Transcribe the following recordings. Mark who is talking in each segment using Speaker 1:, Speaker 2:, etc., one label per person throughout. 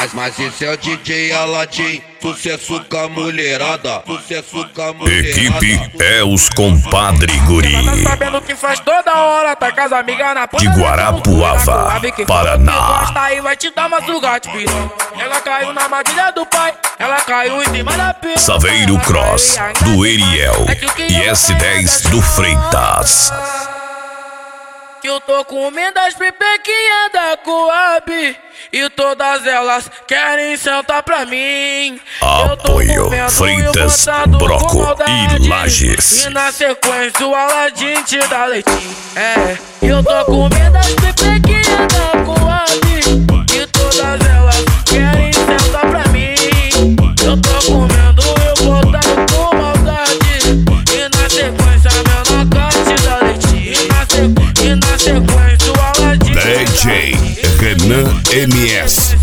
Speaker 1: Mas esse é o DJ Aladim, sucesso com a mulherada, sucesso com a mulherada.
Speaker 2: Equipe é os compadre guri.
Speaker 3: Ela tá sabendo que faz toda hora, tá com as amigas na ponta
Speaker 2: De Guarapuava, Paraná.
Speaker 3: Gosta aí, vai te dar uma sugate, piranha. Ela caiu na armadilha do pai, ela caiu em cima da pista.
Speaker 2: Saveiro Cross, do Eriel e S10 do Freitas.
Speaker 3: Que eu tô comendo as pipequinhas da Coab e todas elas querem sentar pra mim.
Speaker 2: Apoio Freitas, Broco e Lages.
Speaker 3: E na sequência o Aladim te dá leitinho. É, eu tô comendo as pipequinhas da Coab e todas elas querem sentar pra mim. Eu tô comendo e botando com maldade. E na sequência meu nocaute dá leitinho. E na sequência o Aladim
Speaker 2: DJ Renan MS.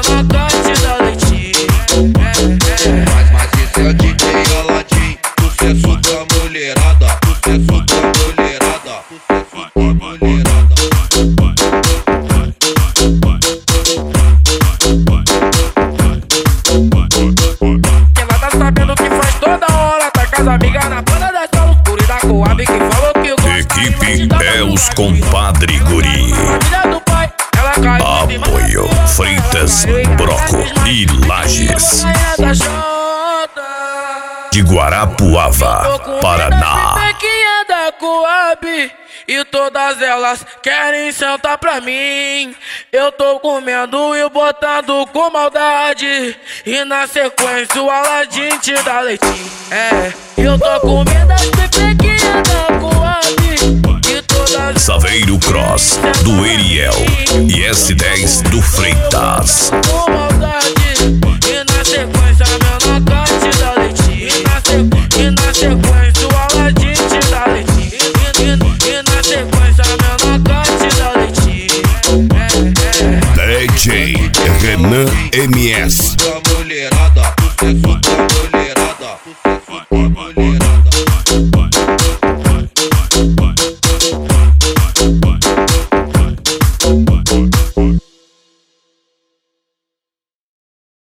Speaker 1: Mas esse é o DJ Aladim, sucesso com a mulherada, sucesso com a mulherada, sucesso com a mulherada.
Speaker 3: Ela tá sabendo que faz toda hora, tá com as amigas na banda da sala escura e da Coab que falou que eu gosto.
Speaker 2: Equipe é os compadre guri. Apoio Freitas, Broco e Lages. De Guarapuava, Paraná.
Speaker 3: Da Coab e todas elas querem sentar pra mim. Eu tô comendo e botando com maldade. E na sequência o Aladim te dá leitinho. É, eu tô comendo as pepequinhas da Coab e todas.
Speaker 2: Saveiro Cross, do Eriel e S10 do Freitas.
Speaker 3: Com maldade. E na sequência meu nocaute dá leitinho. E na sequência o Aladim te dá leitinho. E na sequência meu nocaute dá leitinho.
Speaker 2: DJ Renan MS.
Speaker 1: Com a mulherada, sucesso com a mulherada, sucesso com a mulherada.